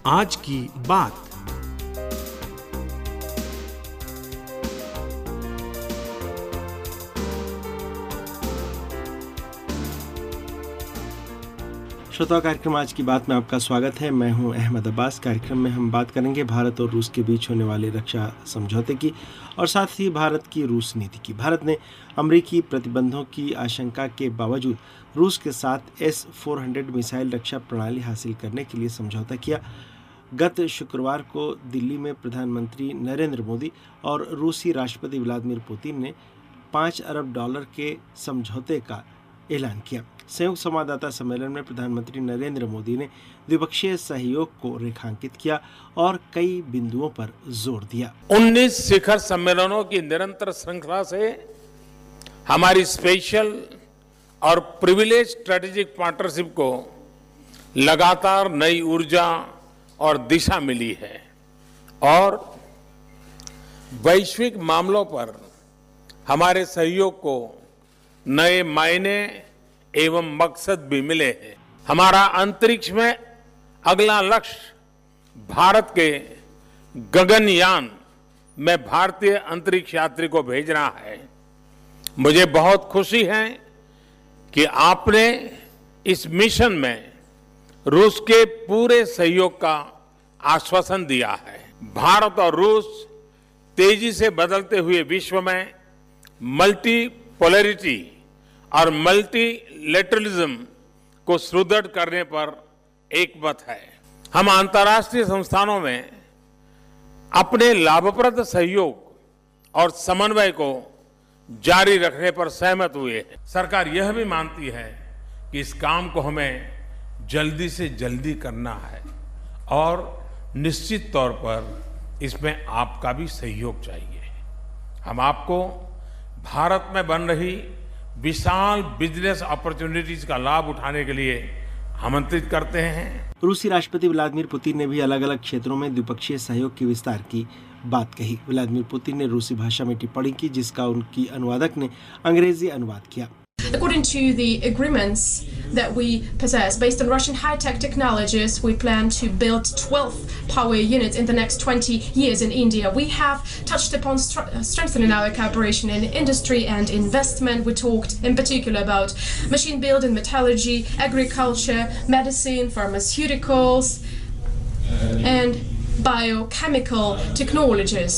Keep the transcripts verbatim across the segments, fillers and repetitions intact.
आज की बात। श्रोताओं, कार्यक्रम आज की बात में आपका स्वागत है। मैं हूं अहमद अब्बास। कार्यक्रम में हम बात करेंगे भारत और रूस के बीच होने वाले रक्षा समझौते की और साथ ही भारत की रूस नीति की। भारत ने अमेरिकी प्रतिबंधों की आशंका के बावजूद रूस के साथ एस फोर हंड्रेड मिसाइल रक्षा प्रणाली हासिल करने के लिए समझौता किया। गत शुक्रवार को दिल्ली में प्रधानमंत्री नरेंद्र मोदी और रूसी राष्ट्रपति व्लादिमीर पुतिन ने पाँच अरब डॉलर के समझौते का ऐलान किया। संयुक्त संवाददाता सम्मेलन में प्रधानमंत्री नरेंद्र मोदी ने द्विपक्षीय सहयोग को रेखांकित किया और कई बिंदुओं पर जोर दिया। उन्नीस शिखर सम्मेलनों की निरंतर श्रृंखला से हमारी स्पेशल और प्रिविलेज स्ट्रेटेजिक पार्टनरशिप को लगातार नई ऊर्जा और दिशा मिली है और वैश्विक मामलों पर हमारे सहयोग को नए मायने एवं मकसद भी मिले हैं। हमारा अंतरिक्ष में अगला लक्ष्य भारत के गगनयान में भारतीय अंतरिक्ष यात्री को भेजना है। मुझे बहुत खुशी है कि आपने इस मिशन में रूस के पूरे सहयोग का आश्वासन दिया है। भारत और रूस तेजी से बदलते हुए विश्व में मल्टीपोलैरिटी और मल्टीलेटरलिज्म को सुदृढ़ करने पर एकमत है। हम अंतर्राष्ट्रीय संस्थानों में अपने लाभप्रद सहयोग और समन्वय को जारी रखने पर सहमत हुए हैं। सरकार यह भी मानती है कि इस काम को हमें जल्दी से जल्दी करना है और निश्चित तौर पर इसमें आपका भी सहयोग चाहिए। हम आपको भारत में बन रही विशाल बिजनेस अपॉर्चुनिटीज का लाभ उठाने के लिए आमंत्रित करते हैं। रूसी राष्ट्रपति व्लादिमीर पुतिन ने भी अलग अलग क्षेत्रों में द्विपक्षीय सहयोग के विस्तार की बात कही। व्लादिमीर पुतिन ने रूसी भाषा में टिप्पणी की जिसका उनकी अनुवादक ने अंग्रेजी अनुवाद किया। According to the agreements that we possess, based on Russian high-tech technologies, we plan to build twelve power units in the next twenty years in India. We have touched upon st- strengthening our cooperation in industry and investment. We talked in particular about machine building, metallurgy, agriculture, medicine, pharmaceuticals, and biochemical technologies.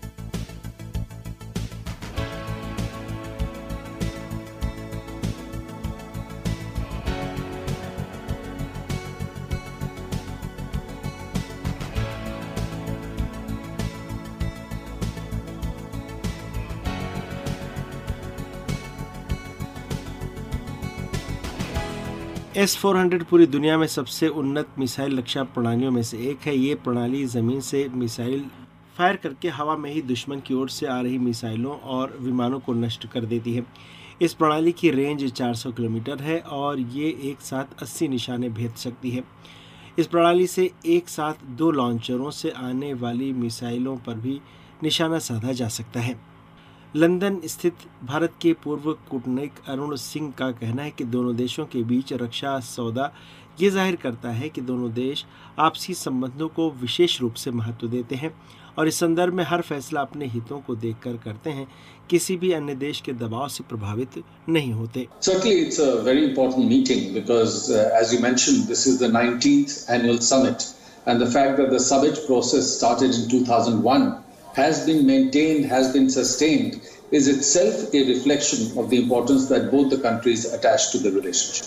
S four hundred पूरी दुनिया में सबसे उन्नत missile रक्षा प्रणालियों में से एक है। ये प्रणाली ज़मीन से मिसाइल फायर करके हवा में ही दुश्मन की ओर से आ रही मिसाइलों और विमानों को नष्ट कर देती है। इस प्रणाली की रेंज चार सौ किलोमीटर है और ये एक साथ अस्सी निशाने भेद सकती है। इस प्रणाली से एक साथ दो लॉन्चरों से आने वाली मिसाइलों पर भी निशाना साधा जा सकता है। लंदन स्थित भारत के पूर्व कूटनीतिक अरुण सिंह का कहना है कि दोनों देशों के बीच रक्षा सौदा ये जाहिर करता है कि दोनों देश आपसी संबंधों को विशेष रूप से महत्व देते हैं और इस संदर्भ में हर फैसला अपने हितों को देखकर करते हैं, किसी भी अन्य देश के दबाव से प्रभावित नहीं होते। Certainly it's a very important meeting because uh, as you mentioned this is the nineteenth annual summit and the fact that the summit process started in two thousand one has been maintained, has been sustained, is itself a reflection of the importance that both the countries attach to the relationship.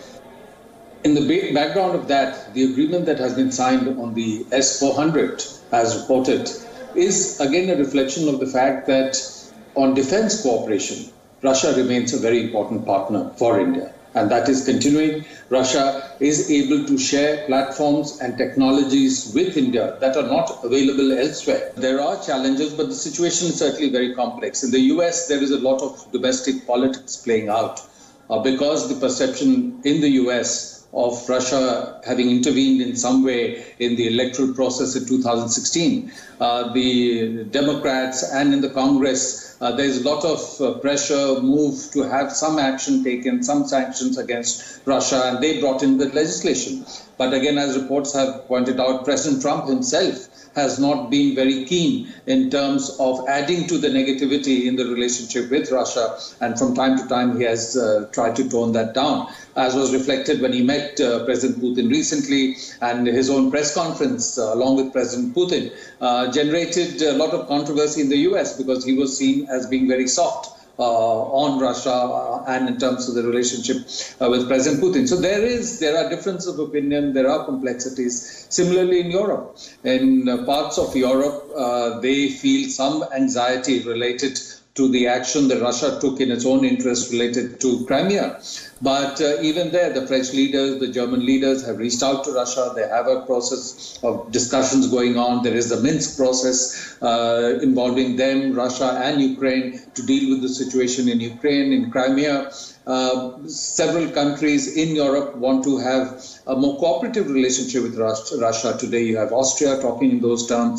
In the background of that, the agreement that has been signed on the S four hundred, as reported, is again a reflection of the fact that on defense cooperation, Russia remains a very important partner for India. And that is continuing. Russia is able to share platforms and technologies with India that are not available elsewhere. There are challenges, but the situation is certainly very complex. In the U S, there is a lot of domestic politics playing out uh, because the perception in the U S of Russia having intervened in some way in the electoral process in two thousand sixteen. Uh, the Democrats and in the Congress Uh, there is a lot of uh, pressure, move to have some action taken, some sanctions against Russia, and they brought in the legislation. But again, as reports have pointed out, President Trump himself has not been very keen in terms of adding to the negativity in the relationship with Russia, and from time to time he has uh, tried to tone that down, as was reflected when he met uh, President Putin recently, and his own press conference uh, along with President Putin uh, generated a lot of controversy in the U S because he was seen as being very soft Uh, on Russia uh, and in terms of the relationship uh, with President Putin. So there is, there are differences of opinion, there are complexities. Similarly in Europe, in uh, parts of Europe, uh, they feel some anxiety related to the action that Russia took in its own interest related to Crimea. But uh, even there, the French leaders, the German leaders have reached out to Russia. They have a process of discussions going on. There is the Minsk process uh, involving them, Russia and Ukraine, to deal with the situation in Ukraine, in Crimea. Uh, several countries in Europe want to have a more cooperative relationship with Russia. Today you have Austria talking in those terms.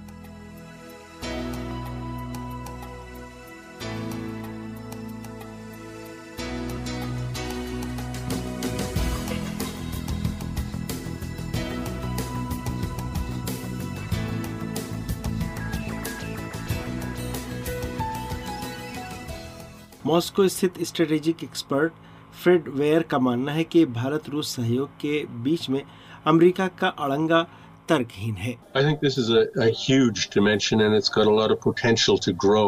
Moscow स्थित strategic expert Fred Weir का मानना है कि भारत रूस सहयोग के बीच में America का अड़ंगा तर्कहीन है. I think this is a, a huge dimension and it's got a lot of potential to grow.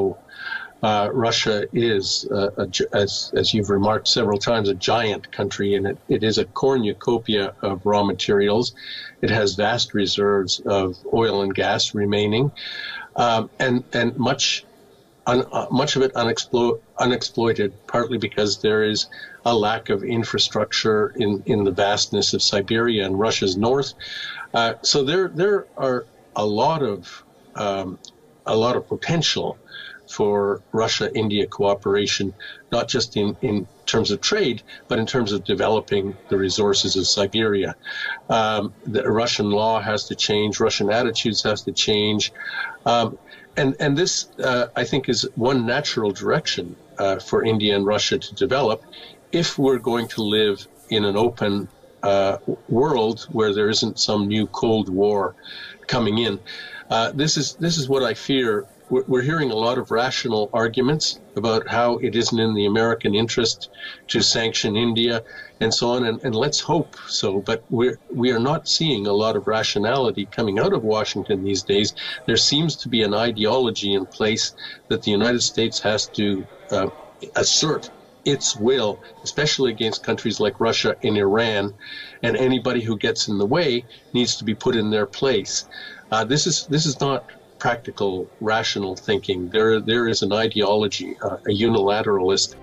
Uh, Russia is, uh, a, as, as you've remarked several times, a giant country, and it, it is a cornucopia of raw materials. It has vast reserves of oil and gas remaining, um, and, and much Un, uh, much of it unexplo- unexploited, partly because there is a lack of infrastructure in, in the vastness of Siberia and Russia's north. Uh, so there there are a lot of um, a lot of potential for Russia-India cooperation, not just in, in terms of trade, but in terms of developing the resources of Siberia. Um, the Russian law has to change, Russian attitudes has to change. Um, And, and this, uh, I think, is one natural direction uh, for India and Russia to develop if we're going to live in an open uh, world where there isn't some new Cold War coming in. Uh, this is this is what I fear. We're, we're hearing a lot of rational arguments about how it isn't in the American interest to sanction India and so on, and, and let's hope so. But we're, we are not seeing a lot of rationality coming out of Washington these days. There seems to be an ideology in place that the United States has to uh, assert its will, especially against countries like Russia and Iran, and anybody who gets in the way needs to be put in their place. Uh, this is this is not practical, rational thinking. There, there is an ideology, uh, a unilateralist.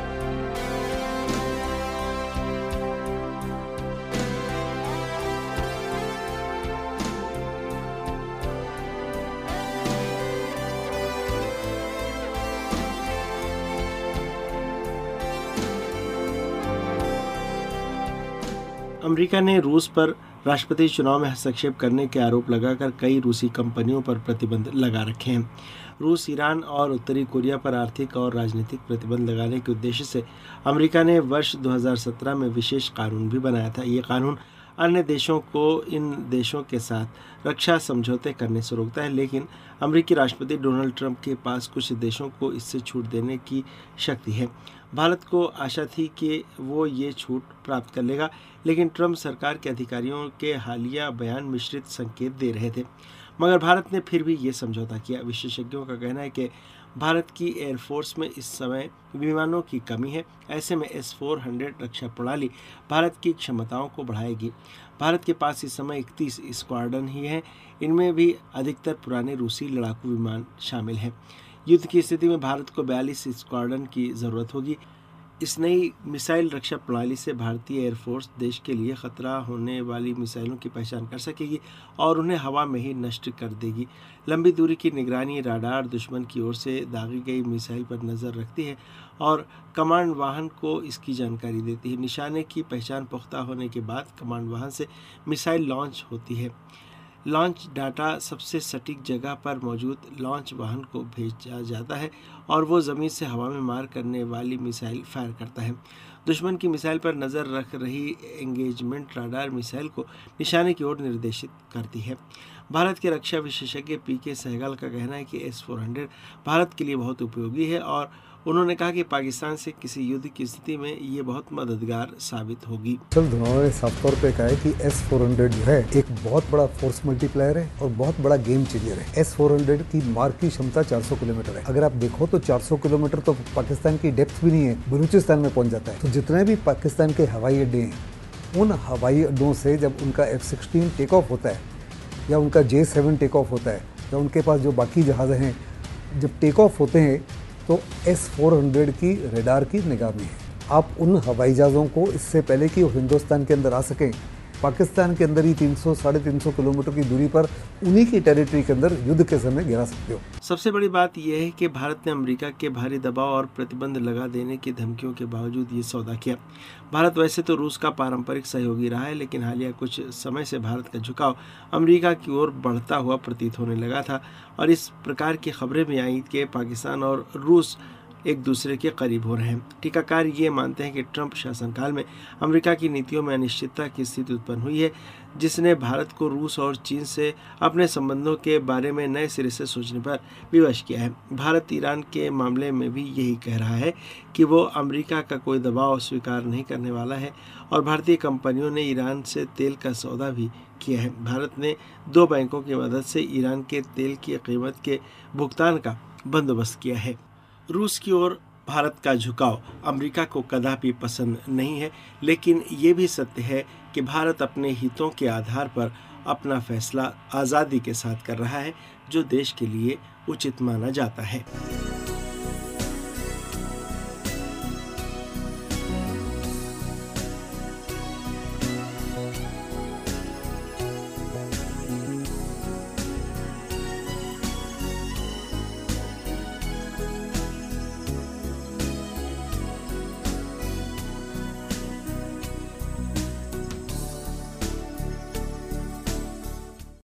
America ने रूस पर राष्ट्रपति चुनाव में हस्तक्षेप करने के आरोप लगाकर कई रूसी कंपनियों पर प्रतिबंध लगा रखे हैं. रूस, ईरान और उत्तरी कोरिया पर आर्थिक और राजनीतिक प्रतिबंध लगाने के उद्देश्य से अमेरिका ने वर्ष दो हज़ार सत्रह में विशेष कानून भी बनाया था. ये कानून अन्य देशों को इन देशों के साथ रक्षा समझौते करने से रोकता है, लेकिन अमेरिकी राष्ट्रपति डोनाल्ड ट्रंप के पास कुछ देशों को इससे छूट देने की शक्ति है. भारत को आशा थी कि वो ये छूट प्राप्त कर लेगा, लेकिन ट्रंप सरकार के अधिकारियों के हालिया बयान मिश्रित संकेत दे रहे थे. मगर भारत ने फिर भी ये समझौता किया. विशेषज्ञों का कहना है कि भारत की एयरफोर्स में इस समय विमानों की कमी है. ऐसे में एस फोर हंड्रेड रक्षा प्रणाली भारत की क्षमताओं को बढ़ाएगी. भारत के पास इस समय इकतीस स्क्वाड्रन ही हैं. इनमें भी अधिकतर पुराने रूसी लड़ाकू विमान शामिल हैं. युद्ध की स्थिति में भारत को बयालीस स्क्वाड्रन की ज़रूरत होगी. इस नई मिसाइल रक्षा प्रणाली से भारतीय एयरफोर्स देश के लिए खतरा होने वाली मिसाइलों की पहचान कर सकेगी और उन्हें हवा में ही नष्ट कर देगी. लंबी दूरी की निगरानी राडार दुश्मन की ओर से दागी गई मिसाइल पर नज़र रखती है और कमांड वाहन को इसकी जानकारी देती है. निशाने की पहचान पुख्ता होने के बाद कमांड वाहन से मिसाइल लॉन्च होती है. लॉन्च डाटा सबसे सटीक जगह पर मौजूद लॉन्च वाहन को भेजा जाता है और वो ज़मीन से हवा में मार करने वाली मिसाइल फायर करता है। दुश्मन की मिसाइल पर नज़र रख रही एंगेजमेंट राडार मिसाइल को निशाने की ओर निर्देशित करती है। भारत के रक्षा विशेषज्ञ पी के सहगल का कहना है कि एस फोर हंड्रेड भारत के लिए बहुत उपयोगी है और उन्होंने कहा कि पाकिस्तान से किसी युद्ध की स्थिति में ये बहुत मददगार साबित होगी। चल धनोआ ने साफ तौर पे कहा है कि एस फोर हंड्रेड जो है एक बहुत बड़ा फोर्स मल्टीप्लायर है और बहुत बड़ा गेम चेंजर है। एस फोर हंड्रेड की मार की क्षमता चार सौ किलोमीटर है। अगर आप देखो तो चार सौ किलोमीटर तो पाकिस्तान की डेप्थ भी नहीं है, बलूचिस्तान में पहुंच जाता है। तो जितने भी पाकिस्तान के हवाई अड्डे हैं, उन हवाई अड्डों से जब उनका एफ सिक्सटीन टेक ऑफ होता है या उनका जे सेवन टेक ऑफ होता है या उनके पास जो बाकी जहाज़ हैं जब टेक ऑफ होते हैं तो एस फोर हंड्रेड की रडार की निगाह में है। आप उन हवाई जहाज़ों को इससे पहले कि वो हिंदुस्तान के अंदर आ सकें, पाकिस्तान के अंदर ही तीन सौ साढ़े तीन सौ किलोमीटर की दूरी पर उन्हीं की टेरिटरी के अंदर युद्ध के समय गिरा सकते हो। सबसे बड़ी बात यह है कि भारत ने अमेरिका के भारी दबाव और प्रतिबंध लगा देने की धमकियों के बावजूद ये सौदा किया। भारत वैसे तो रूस का पारंपरिक सहयोगी रहा है, लेकिन हालिया कुछ समय से भारत का झुकाव अमेरिका की ओर बढ़ता हुआ प्रतीत होने लगा था और इस प्रकार की खबरें भी आई कि पाकिस्तान और रूस एक दूसरे के करीब हो रहे हैं। टीकाकार ये मानते हैं कि ट्रंप शासनकाल में अमेरिका की नीतियों में अनिश्चितता की स्थिति उत्पन्न हुई है, जिसने भारत को रूस और चीन से अपने संबंधों के बारे में नए सिरे से सोचने पर विवश किया है। भारत ईरान के मामले में भी यही कह रहा है कि वो अमेरिका का कोई दबाव स्वीकार नहीं करने वाला है और भारतीय कंपनियों ने ईरान से तेल का सौदा भी किया है। भारत ने दो बैंकों की मदद से ईरान के तेल की कीमत के भुगतान का बंदोबस्त किया है। रूस की ओर भारत का झुकाव अमेरिका को कदापि पसंद नहीं है, लेकिन ये भी सत्य है कि भारत अपने हितों के आधार पर अपना फैसला आज़ादी के साथ कर रहा है, जो देश के लिए उचित माना जाता है।